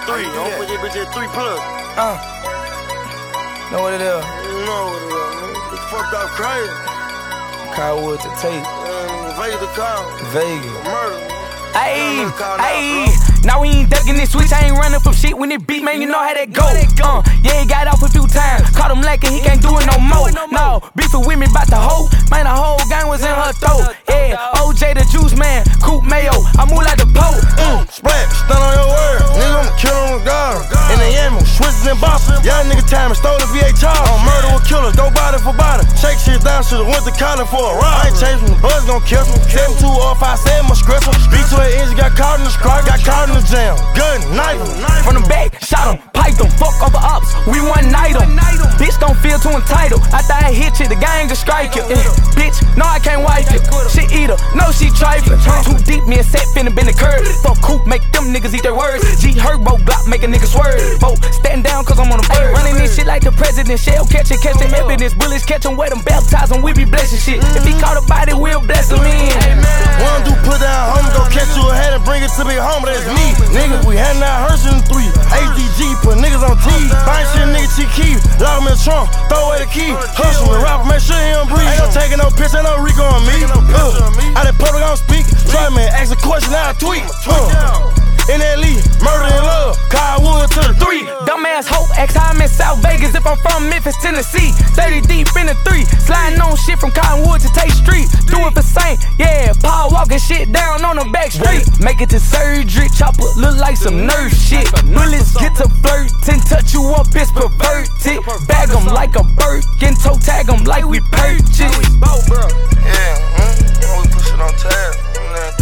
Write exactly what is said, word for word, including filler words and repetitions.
three. Don't put that bitch at three plus. Uh. Know what it is? You know what it is, man. Get fucked up crazy. Kyle to take. Man, Vegas to call. Vegas. Murder. Ayy, ayy. Now we ain't ducking this switch, I ain't running from shit when it beat, man, you know how that go. Uh, yeah, he got off a few times, caught him lacking, he can't do it no more. No, beefing with me about the hoe, man, the whole gang was in her throat. Yeah, O J the juice man, Coop Mayo, I move like the Pope. Mm, splat, stand on your word, nigga, I'ma kill him with God. In the ammo, switches and boppers, young nigga time and stole the V H R. On murder with killers, go body for body. Shake shit down, should've went to college for a ride. I ain't chasing the buzz, gon' kill him. seven two or five seven, my script. Speak to her engine, got caught in the scrap, got caught in the jam. Gun, knife him. From the back, shot him, piped him, fuck over ops, we one night him. Bitch don't feel too entitled, after I hit you, the gang just strike you. Yeah. Bitch, no I can't wipe you, she eat her, no she trifling. Too deep, me and Set finna been the curve. Fuck Coop, make them niggas eat their words. G Herbo Glock, make a nigga swerve. Bo, stand down cause I'm on the bird. Running this shit like the president, shell catching, catching evidence. Bullets catch him, wet them, baptize him, we be blessing shit. If he caught a body, we'll bless him in. One do put down home, go catch you a head and bring it to me home, that's me. Nigga, we had nine hearse in three. A D G, put niggas on T. Find shit, nigga, T key. Lock him in the trunk, throw away the key. Hustle and rapper, make sure he don't breathe. Ain't no taking no piss, ain't no Rico on me. Uh, out in public, I don't speak. Try me, ask a question, now I tweet. Uh, in L E, murder and love, Kyle Wood to the three. Dumbass hope, ask how I'm in South Vegas if I'm from Memphis, Tennessee. thirty deep in the three, sliding on shit from Cottonwood to Tate Street. Do it for Saint, yeah, Paul walking shit down on the back street. Make it to surgery, chopper look like some nurse shit. Bullets get to flirting, touch you up, it's perverted. Bag them like a Birkin, toe tag them like we purchased. Yeah, mm, we push it on tab.